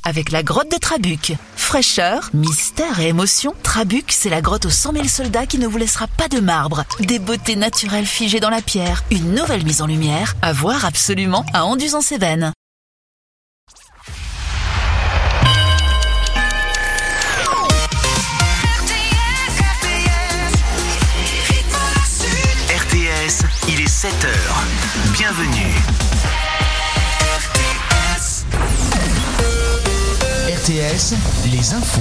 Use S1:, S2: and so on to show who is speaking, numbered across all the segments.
S1: avec la grotte de Trabuc. Fraîcheur, mystère et émotion, Trabuc, c'est la grotte aux 100 000 soldats qui ne vous laissera pas de marbre. Des beautés naturelles figées dans la pierre, une nouvelle mise en lumière, à voir absolument à Anduze-en-Cévennes.
S2: RTS, il est 7h. Bienvenue. RTS, les infos.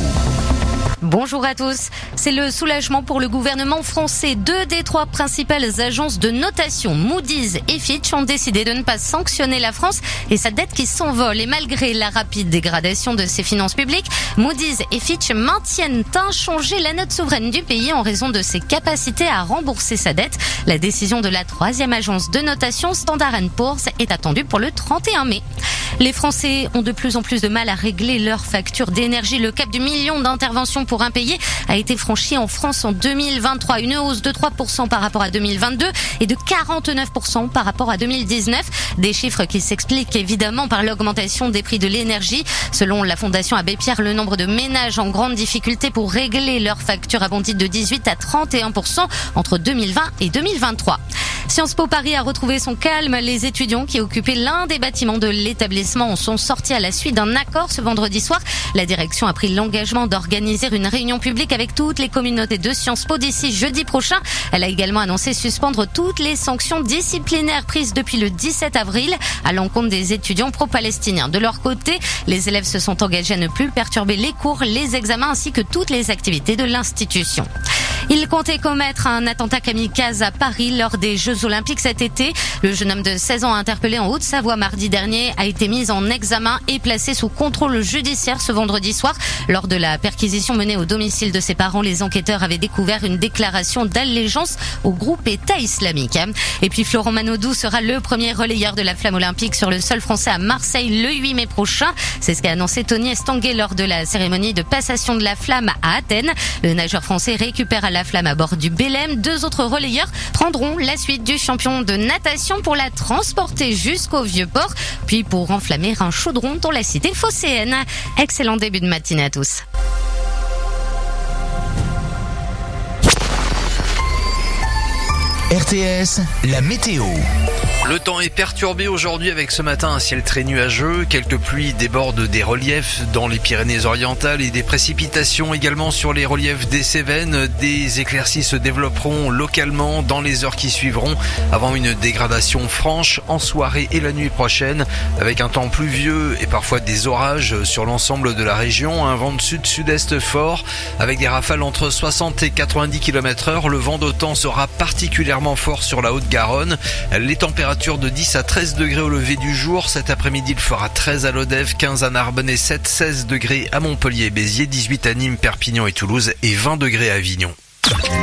S3: Bonjour à tous. C'est le soulagement pour le gouvernement français. 2 des 3 principales agences de notation, Moody's et Fitch, ont décidé de ne pas sanctionner la France et sa dette qui s'envole. Et malgré la rapide dégradation de ses finances publiques, Moody's et Fitch maintiennent inchangée la note souveraine du pays en raison de ses capacités à rembourser sa dette. La décision de la 3e agence de notation, Standard & Poor's, est attendue pour le 31 mai. Les Français ont de plus en plus de mal à régler leurs factures d'énergie. Le cap du million d'interventions pour impayés a été franchi en France en 2023. Une hausse de 3% par rapport à 2022 et de 49% par rapport à 2019. Des chiffres qui s'expliquent évidemment par l'augmentation des prix de l'énergie. Selon la Fondation Abbé Pierre, le nombre de ménages en grande difficulté pour régler leurs factures a bondi de 18 à 31% entre 2020 et 2023. Sciences Po Paris a retrouvé son calme. Les étudiants qui occupaient l'un des bâtiments de l'établissement en sont sortis à la suite d'un accord ce vendredi soir. La direction a pris l'engagement d'organiser une réunion publique avec toutes les communautés de Sciences Po d'ici jeudi prochain. Elle a également annoncé suspendre toutes les sanctions disciplinaires prises depuis le 17 avril à l'encontre des étudiants pro-palestiniens. De leur côté, les élèves se sont engagés à ne plus perturber les cours, les examens ainsi que toutes les activités de l'institution. Il comptait commettre un attentat kamikaze à Paris lors des Jeux Olympiques cet été. Le jeune homme de 16 ans interpellé en Haute-Savoie mardi dernier a été mis en examen et placé sous contrôle judiciaire ce vendredi soir. Lors de la perquisition menée au domicile de ses parents, les enquêteurs avaient découvert une déclaration d'allégeance au groupe État islamique. Et puis Florent Manodou sera le premier relayeur de la flamme olympique sur le sol français à Marseille le 8 mai prochain. C'est ce qu'a annoncé Tony Estanguet lors de la cérémonie de passation de la flamme à Athènes. Le nageur français récupère la flamme à bord du Belém. 2 autres relayeurs prendront la suite du champion de natation pour la transporter jusqu'au Vieux-Port, puis pour enflammer un chaudron dans la cité phocéenne. Excellent début de matinée à tous.
S2: RTS, la météo.
S4: Le temps est perturbé aujourd'hui avec ce matin un ciel très nuageux. Quelques pluies débordent des reliefs dans les Pyrénées-Orientales et des précipitations également sur les reliefs des Cévennes. Des éclaircies se développeront localement dans les heures qui suivront avant une dégradation franche en soirée et la nuit prochaine avec un temps pluvieux et parfois des orages sur l'ensemble de la région. Un vent de sud-sud-est fort avec des rafales entre 60 et 90 km/h. Le vent d'OTAN sera particulièrement fort sur la Haute-Garonne. Les températures de 10 à 13 degrés au lever du jour. Cet après-midi, il fera 13 à Lodève, 15 à Narbonne et 16 degrés à Montpellier et Béziers, 18 à Nîmes, Perpignan et Toulouse et 20 degrés à Avignon.